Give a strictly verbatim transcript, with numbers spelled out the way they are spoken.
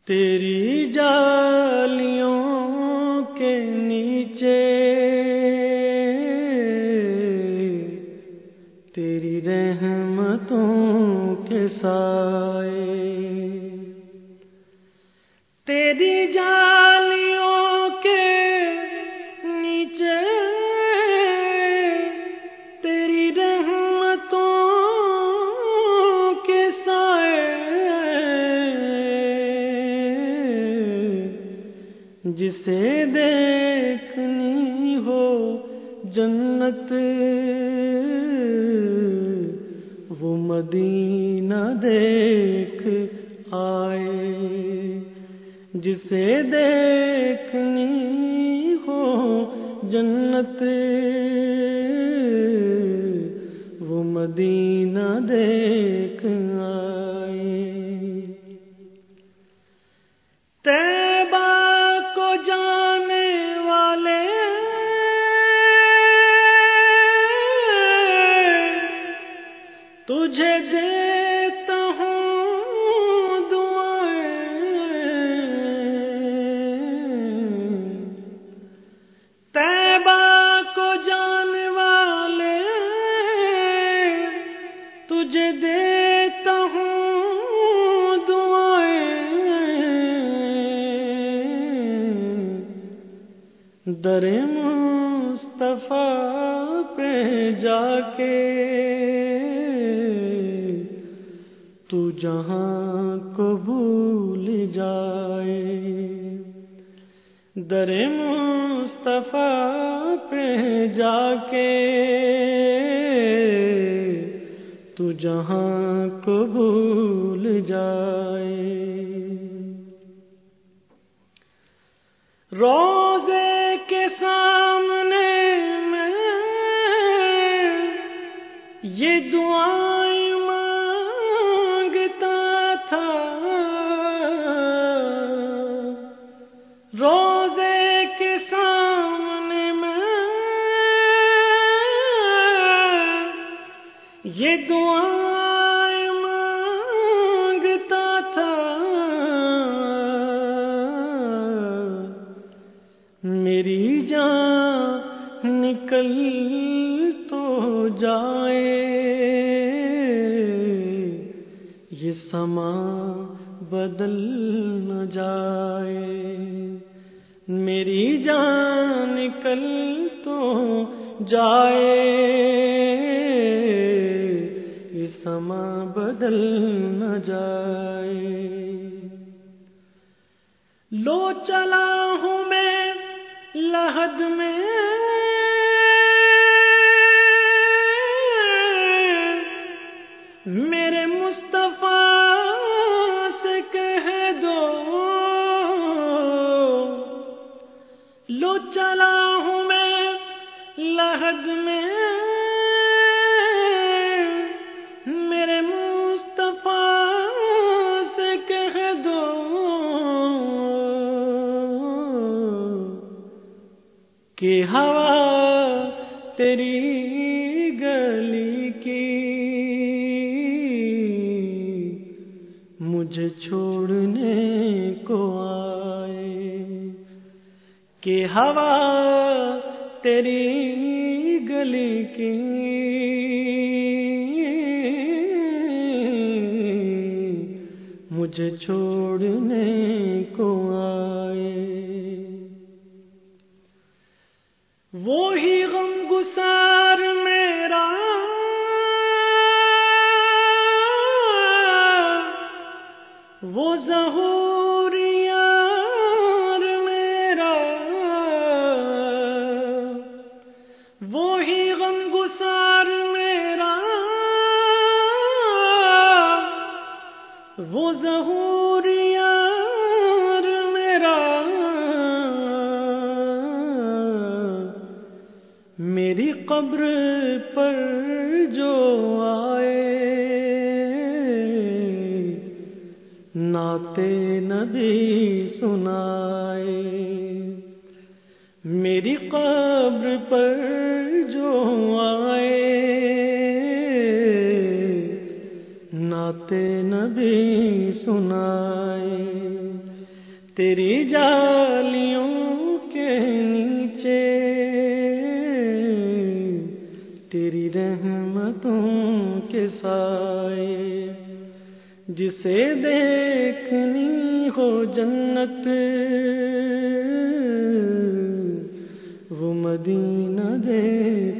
تیری جالیوں کے نیچے تیری رحمتوں کے سائے، تیری جالیوں کے نیچے تیری رحمتوں کے سائے، جسے دیکھنی ہو جنت وہ مدینہ دیکھ آئے، جسے دیکھنی ہو جنت وہ مدینہ دیکھ آئے۔ طیبہ کو جانے والے تجھے دیتا ہوں دعائیں، طیبہ کو جانے والے تجھے دیتا ہوں دعائیں، در مصطفیٰ پہ جا کے تو جہاں کو بھول جائے، در مصطفیٰ پہ جا کے تو جہاں کو بھول جائے۔ روضے کے سامنے میں یہ دعائیں مانگتا تھا، روضے کے سامنے میں یہ دعائیں مانگتا تھا، میری جان نکل تو جائے یہ سما بدل نہ جائے، میری جان نکل تو جائے یہ سما بدل نہ جائے۔ لو چلا ہوں میں لحد میں میرے مصطفیٰ سے کہہ دو، لو چلا ہوں میں لحد میں میرے مصطفیٰ سے کہہ دو کہ ہوا تیری گلی کی مجھے چھوڑنے کو آئے، کہ ہوا تیری گلی کی مجھے چھوڑنے کو آئے۔ وہی غم گسار میرا وہ ظہور یار میرا، وہی غم گسار میرا وہ ظہور یار میرا، میری قبر پر جو آئے نعت نبی سنائے، میری قبر پر جو آئے نعت نبی سنائے، تیری جالیوں کے نیچے تیری رحمتوں کے سائے، جسے دیکھنی ہو جنت وہ مدینہ دے